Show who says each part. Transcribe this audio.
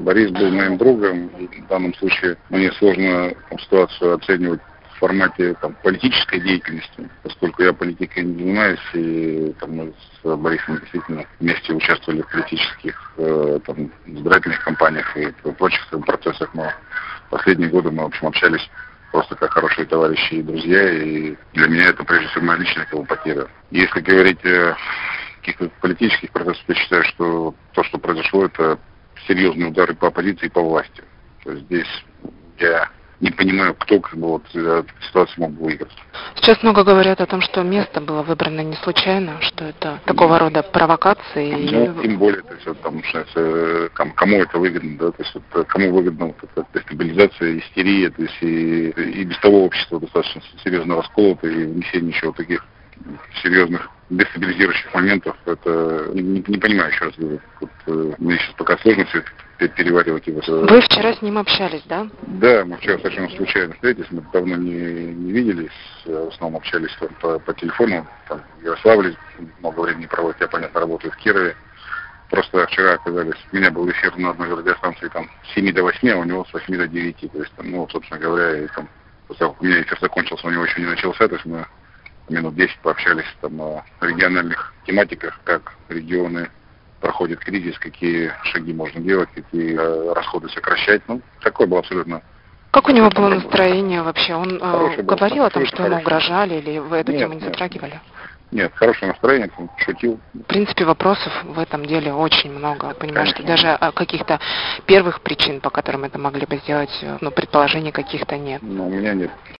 Speaker 1: Борис был моим другом, и в данном случае мне сложно ситуацию оценивать в формате политической деятельности, поскольку я политикой не занимаюсь, и мы с Борисом действительно вместе участвовали в политических избирательных кампаниях и прочих процессах, но последние годы мы, в общем, общались просто как хорошие товарищи и друзья, и для меня это, прежде всего, моя личная потеря. Если говорить о каких-то политических процессах, я считаю, что то, что произошло, это серьезные удары по оппозиции и по власти. То есть здесь я не понимаю, кто эту ситуацию мог бы выиграть.
Speaker 2: Сейчас много говорят о том, что место было выбрано не случайно, что это такого рода провокации.
Speaker 1: Тем более, то есть, кому это выгодно, да, то есть кому выгодна эта дестабилизация, истерия, то есть и без того общество достаточно серьезно расколото, и внесение еще таких серьезных дестабилизирующих моментов, это не понимаю, еще раз говорю. Мне сейчас пока сложно все это переваривать.
Speaker 2: Вы вчера с ним общались, да?
Speaker 1: Да, мы вчера совершенно случайно встретились, мы давно не виделись, в основном общались по телефону, в Ярославле много времени проводит, я, понятно, работаю в Кирове. Просто вчера оказались, у меня был эфир на одной радиостанции с 7 до 8, а у него с 8 до 9, то есть, собственно говоря, и после того, как у меня эфир закончился, у него еще не начался, то есть мы минут 10 пообщались о региональных тематиках, как регионы проходят кризис, какие шаги можно делать, какие расходы сокращать. Такое было абсолютно...
Speaker 2: Как у него было настроение вообще? Он говорил о том, что ему
Speaker 1: хорошее.
Speaker 2: угрожали, или вы эту тему не затрагивали?
Speaker 1: Нет, хорошее настроение, он шутил.
Speaker 2: В принципе, вопросов в этом деле очень много. Понимаешь, что даже о каких-то первых причин, по которым это могли бы сделать, предположений каких-то нет.
Speaker 1: У меня нет.